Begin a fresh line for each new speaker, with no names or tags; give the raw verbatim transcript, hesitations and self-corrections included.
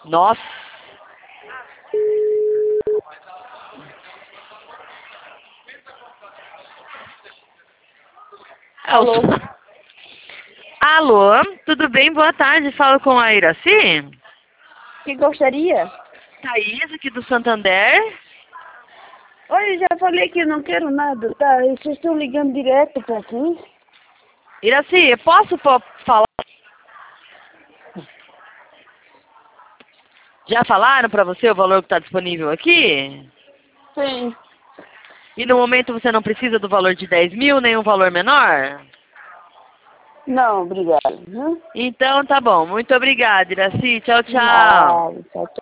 Nossa.
Alô?
Alô, tudo bem? Boa tarde. Falo com a Iraci?
Que gostaria?
Thaís, aqui do Santander.
Oi, já falei que eu não quero nada, tá? Vocês estão ligando direto pra aqui?
Iraci, eu posso po- falar? Já falaram pra você o valor que está disponível aqui?
Sim.
E no momento você não precisa do valor de dez mil, nem um valor menor?
Não, obrigado. Hum?
Então tá bom. Muito obrigada, Iraci. Tchau, tchau.
Nada, tchau, tchau.